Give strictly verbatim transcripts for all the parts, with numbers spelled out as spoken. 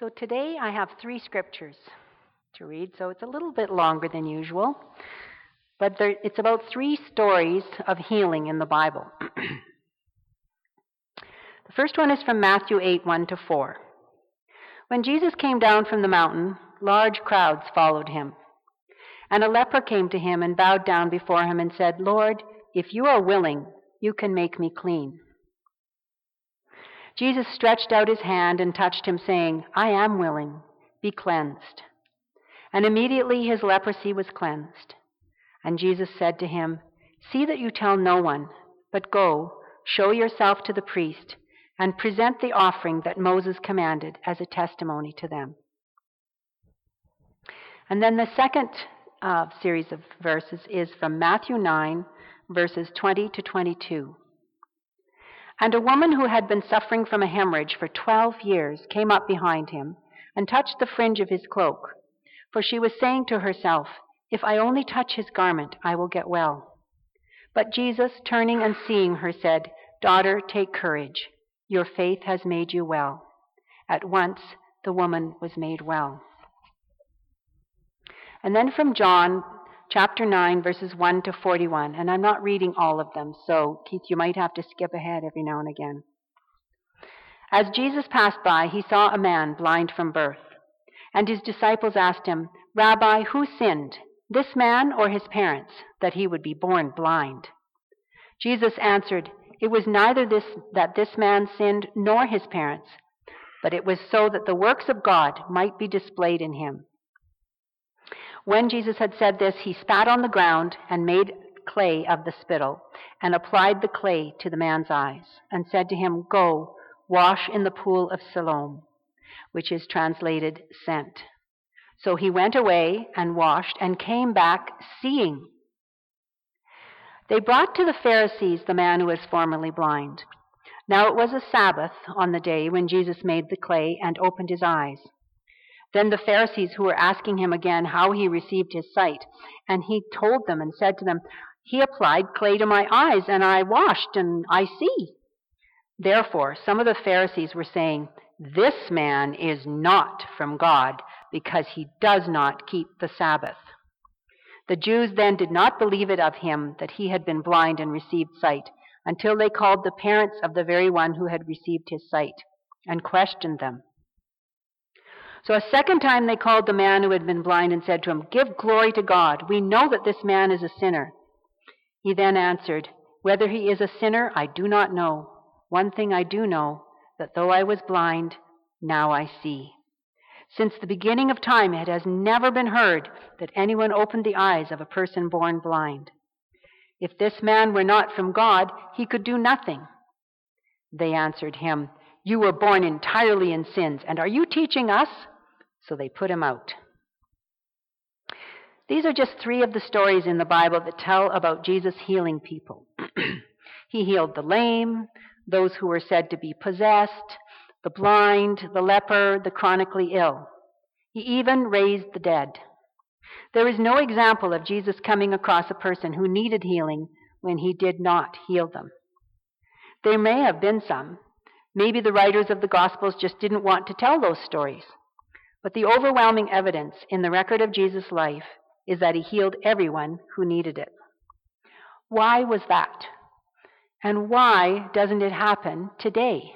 So today I have three scriptures to read, so it's a little bit longer than usual, but there, it's about three stories of healing in the Bible. The first one is from Matthew eight, one to four. When Jesus came down from the mountain, large crowds followed him. And a leper came to him and bowed down before him and said, "Lord, if you are willing, you can make me clean." Jesus stretched out his hand and touched him, saying, "I am willing, be cleansed." And immediately his leprosy was cleansed. And Jesus said to him, "See that you tell no one, but go, show yourself to the priest, and present the offering that Moses commanded as a testimony to them." And then the second uh, series of verses is from Matthew nine, verses twenty to twenty-two. And a woman who had been suffering from a hemorrhage for twelve years came up behind him and touched the fringe of his cloak. For she was saying to herself, "If I only touch his garment, I will get well." But Jesus, turning and seeing her, said, "Daughter, take courage. Your faith has made you well." At once the woman was made well. And then from John chapter nine, verses one to forty-one. And I'm not reading all of them, so Keith, you might have to skip ahead every now and again. As Jesus passed by, he saw a man blind from birth. And his disciples asked him, "Rabbi, who sinned, this man or his parents, that he would be born blind?" Jesus answered, "It was neither this that this man sinned nor his parents, but it was so that the works of God might be displayed in him." When Jesus had said this, he spat on the ground and made clay of the spittle, and applied the clay to the man's eyes, and said to him, "Go, wash in the pool of Siloam," which is translated sent. So he went away and washed and came back seeing. They brought to the Pharisees the man who was formerly blind. Now it was a Sabbath on the day when Jesus made the clay and opened his eyes. Then the Pharisees who were asking him again how he received his sight, and he told them and said to them, "He applied clay to my eyes, and I washed, and I see." Therefore some of the Pharisees were saying, "This man is not from God, because he does not keep the Sabbath." The Jews then did not believe it of him that he had been blind and received sight, until they called the parents of the very one who had received his sight, and questioned them. So a second time they called the man who had been blind and said to him, "Give glory to God. We know that this man is a sinner." He then answered, "Whether he is a sinner, I do not know. One thing I do know, that though I was blind, now I see. Since the beginning of time, it has never been heard that anyone opened the eyes of a person born blind. If this man were not from God, he could do nothing." They answered him, "You were born entirely in sins, and are you teaching us?" So they put him out. These are just three of the stories in the Bible that tell about Jesus healing people. He healed the lame, those who were said to be possessed, the blind, the leper, the chronically ill. He even raised the dead. There is no example of Jesus coming across a person who needed healing when he did not heal them. There may have been some. Maybe the writers of the Gospels just didn't want to tell those stories. But the overwhelming evidence in the record of Jesus' life is that he healed everyone who needed it. Why was that? And why doesn't it happen today?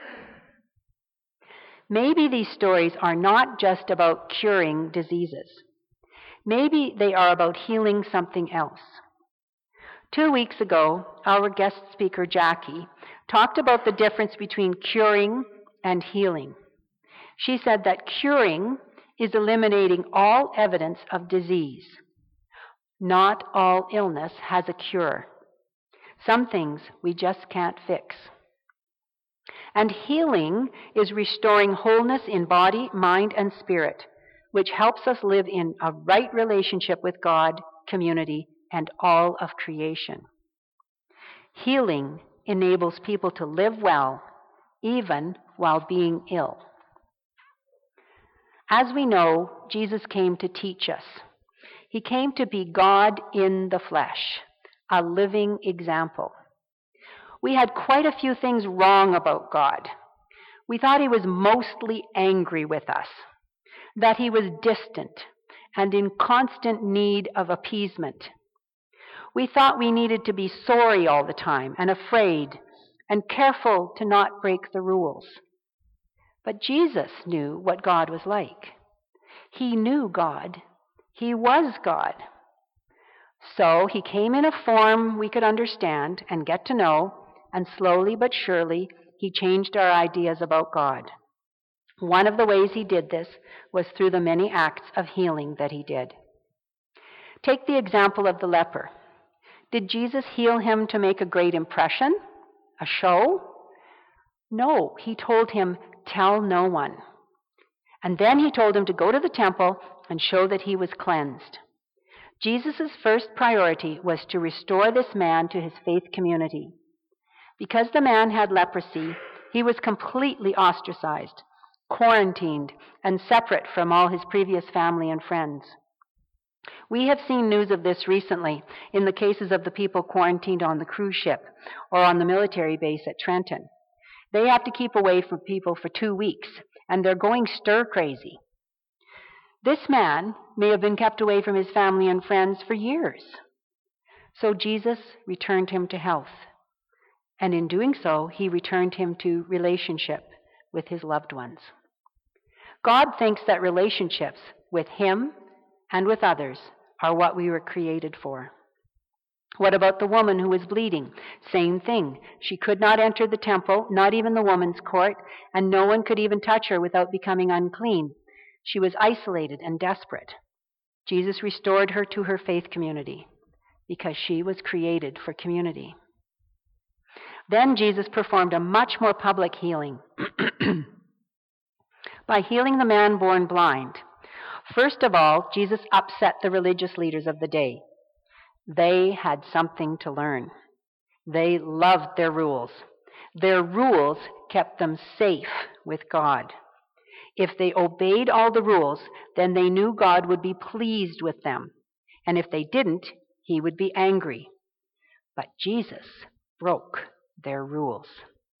Maybe these stories are not just about curing diseases. Maybe they are about healing something else. Two weeks ago, our guest speaker, Jackie, talked about the difference between curing and healing. She said that curing is eliminating all evidence of disease. Not all illness has a cure. Some things we just can't fix. And healing is restoring wholeness in body, mind, and spirit, which helps us live in a right relationship with God, community, and all of creation. Healing enables people to live well, even while being ill. As we know, Jesus came to teach us. He came to be God in the flesh, a living example. We had quite a few things wrong about God. We thought he was mostly angry with us, that he was distant and in constant need of appeasement. We thought we needed to be sorry all the time and afraid and careful to not break the rules. But Jesus knew what God was like. He knew God. He was God. So he came in a form we could understand and get to know, and slowly but surely he changed our ideas about God. One of the ways he did this was through the many acts of healing that he did. Take the example of the leper. Did Jesus heal him to make a great impression? A show? No, he told him, tell no one. And then he told him to go to the temple and show that he was cleansed. Jesus' first priority was to restore this man to his faith community. Because the man had leprosy, he was completely ostracized, quarantined, and separate from all his previous family and friends. We have seen news of this recently in the cases of the people quarantined on the cruise ship or on the military base at Trenton. They have to keep away from people for two weeks, and they're going stir-crazy. This man may have been kept away from his family and friends for years. So Jesus returned him to health. And in doing so, he returned him to relationship with his loved ones. God thinks that relationships with him and with others are what we were created for. What about the woman who was bleeding? Same thing. She could not enter the temple, not even the woman's court, and no one could even touch her without becoming unclean. She was isolated and desperate. Jesus restored her to her faith community because she was created for community. Then Jesus performed a much more public healing by healing the man born blind. First of all, Jesus upset the religious leaders of the day. They had something to learn. They loved their rules. Their rules kept them safe with God. If they obeyed all the rules, then they knew God would be pleased with them. And if they didn't, he would be angry. But Jesus broke their rules.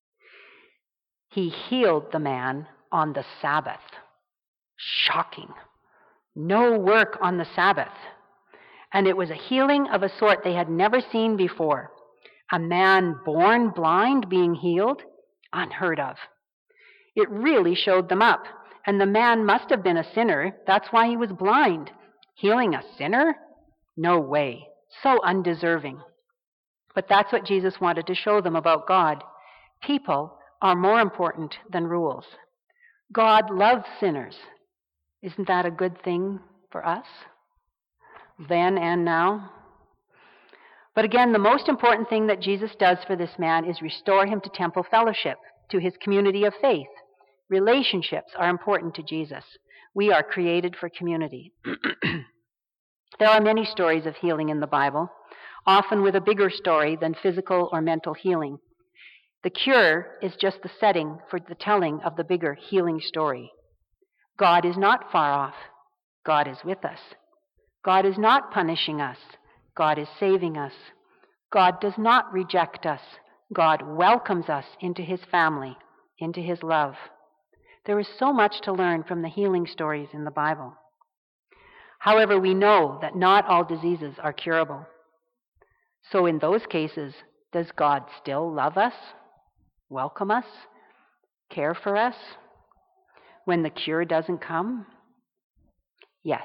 He healed the man on the Sabbath. Shocking. No work on the Sabbath. And it was a healing of a sort they had never seen before. A man born blind being healed? Unheard of. It really showed them up. And the man must have been a sinner. That's why he was blind. Healing a sinner? No way. So undeserving. But that's what Jesus wanted to show them about God. People are more important than rules. God loves sinners. Isn't that a good thing for us? Then and now. But again, the most important thing that Jesus does for this man is restore him to temple fellowship, to his community of faith. Relationships are important to Jesus. We are created for community. There are many stories of healing in the Bible, often with a bigger story than physical or mental healing. The cure is just the setting for the telling of the bigger healing story. God is not far off. God is with us. God is not punishing us. God is saving us. God does not reject us. God welcomes us into his family, into his love. There is so much to learn from the healing stories in the Bible. However, we know that not all diseases are curable. So in those cases, does God still love us, welcome us, care for us when the cure doesn't come? Yes.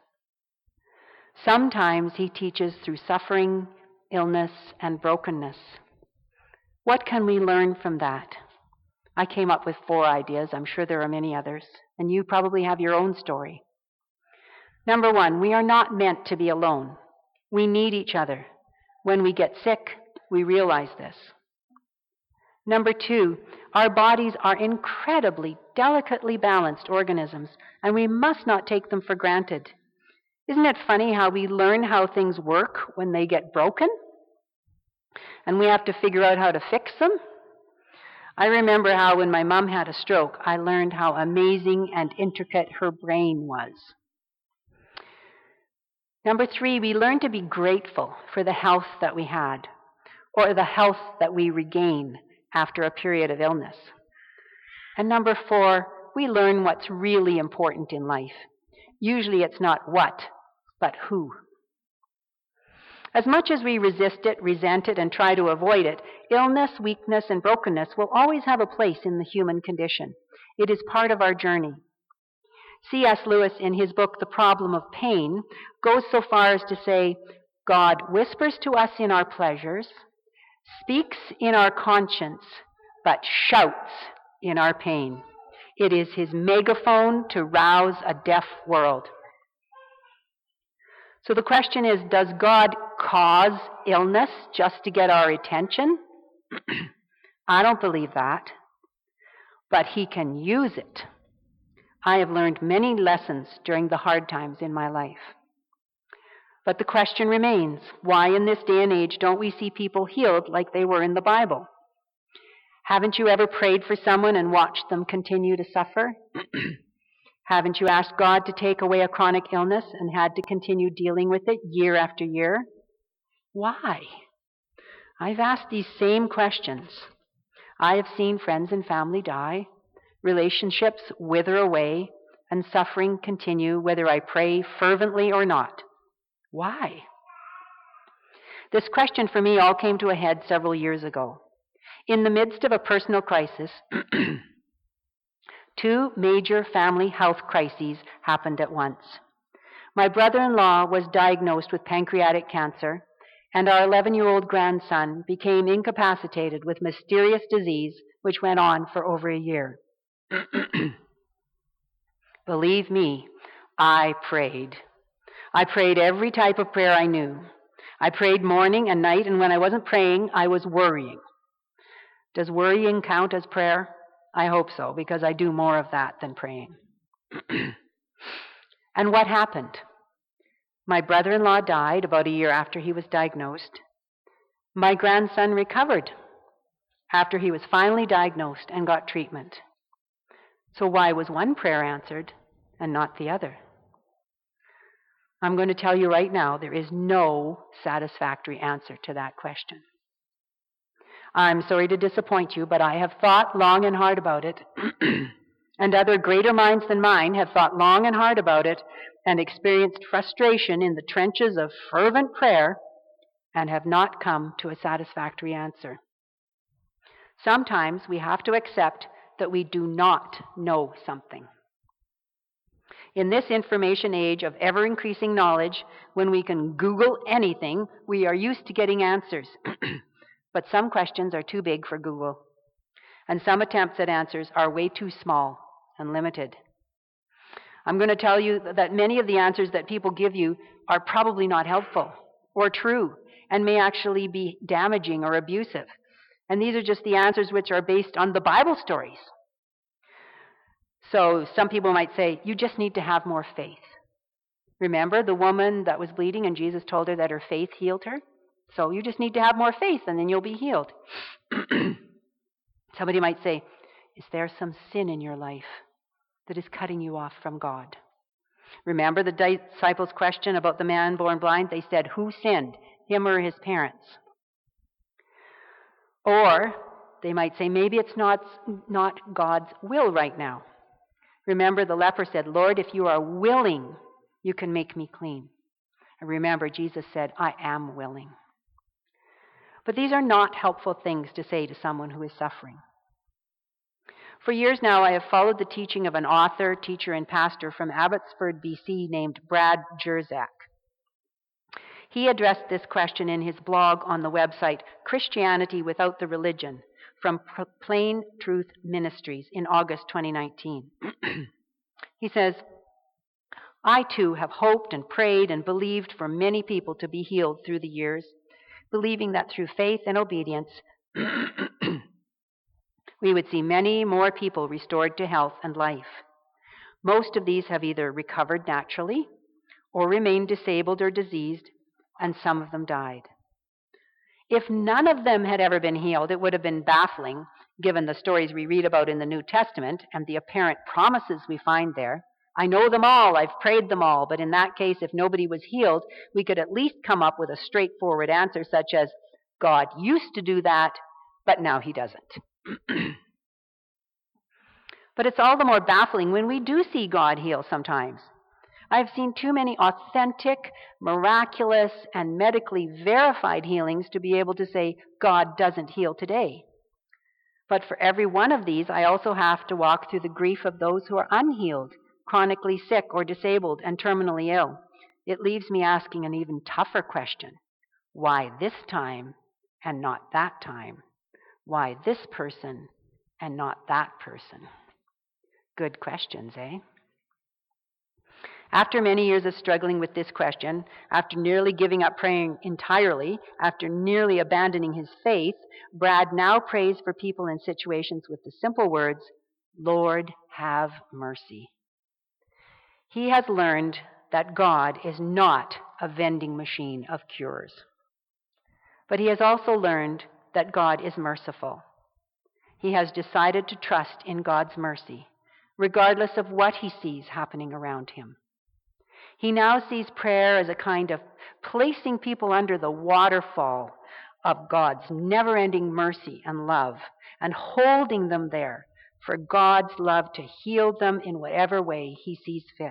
Sometimes he teaches through suffering, illness, and brokenness. What can we learn from that? I came up with four ideas. I'm sure there are many others. And you probably have your own story. Number one, we are not meant to be alone. We need each other. When we get sick, we realize this. Number two, our bodies are incredibly, delicately balanced organisms, and we must not take them for granted. Isn't it funny how we learn how things work when they get broken? And we have to figure out how to fix them? I remember how when my mom had a stroke, I learned how amazing and intricate her brain was. Number three, we learn to be grateful for the health that we had, or the health that we regain after a period of illness. And number four, we learn what's really important in life. Usually it's not what, but who. As much as we resist it, resent it, and try to avoid it, illness, weakness, and brokenness will always have a place in the human condition. It is part of our journey. C S Lewis, in his book, The Problem of Pain, goes so far as to say, God whispers to us in our pleasures, speaks in our conscience, but shouts in our pain. It is his megaphone to rouse a deaf world. So the question is, does God cause illness just to get our attention? I don't believe that. But he can use it. I have learned many lessons during the hard times in my life. But the question remains, why in this day and age don't we see people healed like they were in the Bible? Haven't you ever prayed for someone and watched them continue to suffer? Haven't you asked God to take away a chronic illness and had to continue dealing with it year after year? Why? I've asked these same questions. I have seen friends and family die, relationships wither away, and suffering continue whether I pray fervently or not. Why? This question for me all came to a head several years ago. In the midst of a personal crisis, two major family health crises happened at once. My brother-in-law was diagnosed with pancreatic cancer, and our eleven-year-old grandson became incapacitated with mysterious disease which went on for over a year. Believe me, I prayed. I prayed every type of prayer I knew. I prayed morning and night, and when I wasn't praying, I was worrying. Does worrying count as prayer? I hope so, because I do more of that than praying. And what happened? My brother-in-law died about a year after he was diagnosed. My grandson recovered after he was finally diagnosed and got treatment. So why was one prayer answered and not the other? I'm going to tell you right now, there is no satisfactory answer to that question. I'm sorry to disappoint you, but I have thought long and hard about it, and other greater minds than mine have thought long and hard about it and experienced frustration in the trenches of fervent prayer and have not come to a satisfactory answer. Sometimes we have to accept that we do not know something. In this information age of ever-increasing knowledge, when we can Google anything, we are used to getting answers. But some questions are too big for Google, and some attempts at answers are way too small and limited. I'm going to tell you that many of the answers that people give you are probably not helpful or true and may actually be damaging or abusive. And these are just the answers which are based on the Bible stories. So some people might say, you just need to have more faith. Remember the woman that was bleeding and Jesus told her that her faith healed her? So you just need to have more faith and then you'll be healed. Somebody might say, is there some sin in your life that is cutting you off from God? Remember the disciples' question about the man born blind? They said, who sinned, him or his parents? Or they might say, maybe it's not, not God's will right now. Remember the leper said, Lord, if you are willing, you can make me clean. And remember, Jesus said, I am willing. But these are not helpful things to say to someone who is suffering. For years now, I have followed the teaching of an author, teacher, and pastor from Abbotsford, B C, named Brad Jersak. He addressed this question in his blog on the website Christianity Without the Religion from Plain Truth Ministries in August twenty nineteen. He says, I too have hoped and prayed and believed for many people to be healed through the years, believing that through faith and obedience, we would see many more people restored to health and life. Most of these have either recovered naturally or remained disabled or diseased, and some of them died. If none of them had ever been healed, it would have been baffling, given the stories we read about in the New Testament and the apparent promises we find there. I know them all, I've prayed them all, but in that case, if nobody was healed, we could at least come up with a straightforward answer such as, God used to do that, but now he doesn't. But it's all the more baffling when we do see God heal sometimes. I've seen too many authentic, miraculous, and medically verified healings to be able to say, God doesn't heal today. But for every one of these, I also have to walk through the grief of those who are unhealed, chronically sick or disabled, and terminally ill. It leaves me asking an even tougher question. Why this time and not that time? Why this person and not that person? Good questions, eh? After many years of struggling with this question, after nearly giving up praying entirely, after nearly abandoning his faith, Brad now prays for people in situations with the simple words, Lord, have mercy. He has learned that God is not a vending machine of cures. But he has also learned that God is merciful. He has decided to trust in God's mercy, regardless of what he sees happening around him. He now sees prayer as a kind of placing people under the waterfall of God's never-ending mercy and love, and holding them there for God's love to heal them in whatever way he sees fit.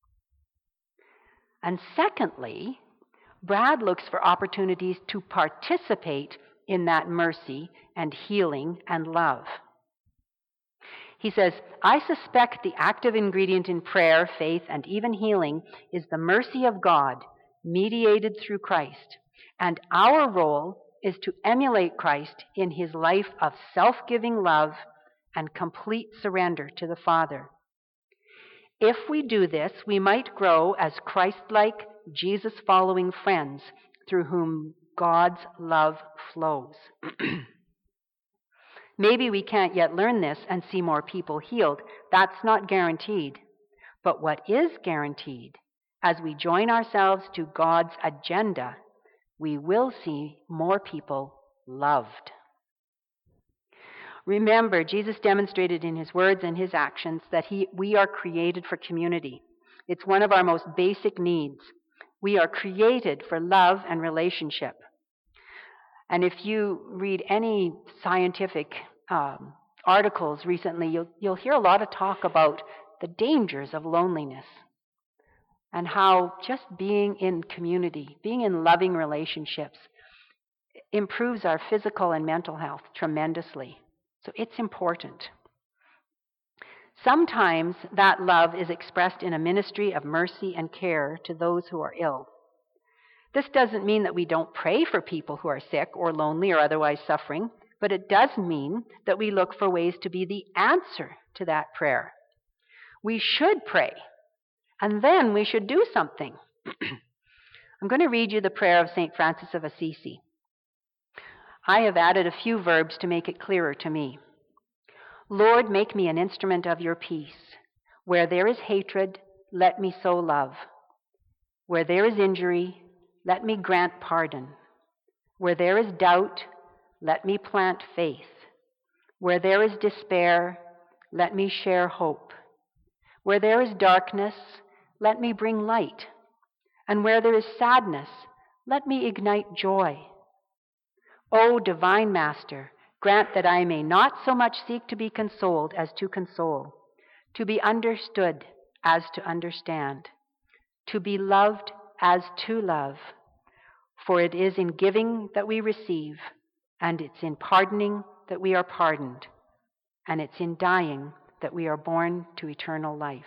And secondly, Brad looks for opportunities to participate in that mercy and healing and love. He says, I suspect the active ingredient in prayer, faith, and even healing is the mercy of God mediated through Christ. And our role is to emulate Christ in his life of self-giving love and complete surrender to the Father. If we do this, we might grow as Christ-like, Jesus-following friends through whom God's love flows. Maybe we can't yet learn this and see more people healed. That's not guaranteed. But what is guaranteed, as we join ourselves to God's agenda, we will see more people loved. Remember, Jesus demonstrated in his words and his actions that he, we are created for community. It's one of our most basic needs. We are created for love and relationship. And if you read any scientific um, articles recently, you'll, you'll hear a lot of talk about the dangers of loneliness and how just being in community, being in loving relationships, improves our physical and mental health tremendously. So it's important. Sometimes that love is expressed in a ministry of mercy and care to those who are ill. This doesn't mean that we don't pray for people who are sick or lonely or otherwise suffering, but it does mean that we look for ways to be the answer to that prayer. We should pray, and then we should do something. I'm going to read you the prayer of Saint Francis of Assisi. I have added a few verbs to make it clearer to me. Lord, make me an instrument of your peace. Where there is hatred, let me sow love. Where there is injury, let me grant pardon. Where there is doubt, let me plant faith. Where there is despair, let me share hope. Where there is darkness, let me bring light. And where there is sadness, let me ignite joy. O divine Master, grant that I may not so much seek to be consoled as to console, to be understood as to understand, to be loved as to love. For it is in giving that we receive, and it's in pardoning that we are pardoned, and it's in dying that we are born to eternal life.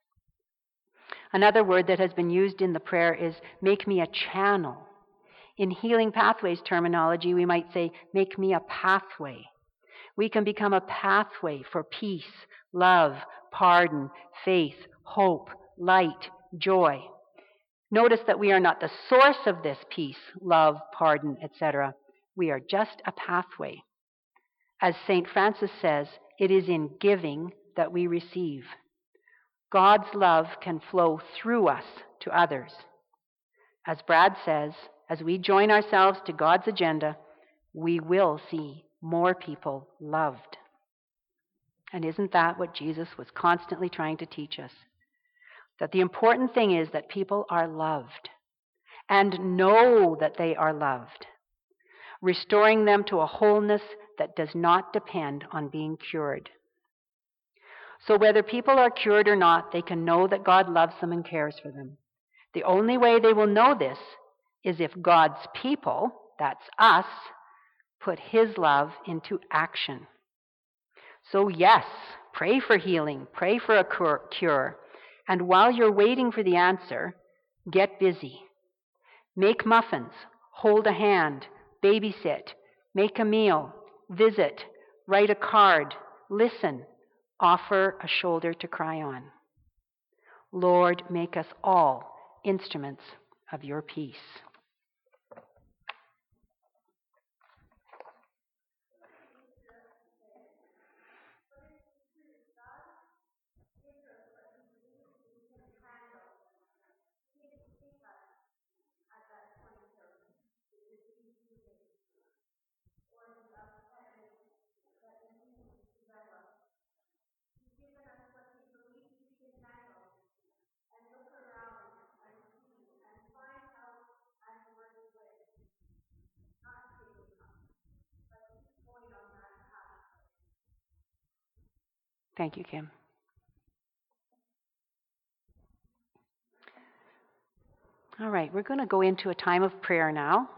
Another word that has been used in the prayer is, make me a channel. In Healing Pathways terminology, we might say, make me a pathway. We can become a pathway for peace, love, pardon, faith, hope, light, joy. Notice that we are not the source of this peace, love, pardon, et cetera. We are just a pathway. As Saint Francis says, it is in giving that we receive. God's love can flow through us to others. As Brad says, as we join ourselves to God's agenda, we will see more people loved. And isn't that what Jesus was constantly trying to teach us? That the important thing is that people are loved and know that they are loved, restoring them to a wholeness that does not depend on being cured. So whether people are cured or not, they can know that God loves them and cares for them. The only way they will know this is if God's people, that's us, put His love into action. So yes, pray for healing, pray for a cure, and while you're waiting for the answer, get busy. Make muffins, hold a hand, babysit, make a meal, visit, write a card, listen, offer a shoulder to cry on. Lord, make us all instruments of your peace. Thank you, Kim. All right, we're going to go into a time of prayer now.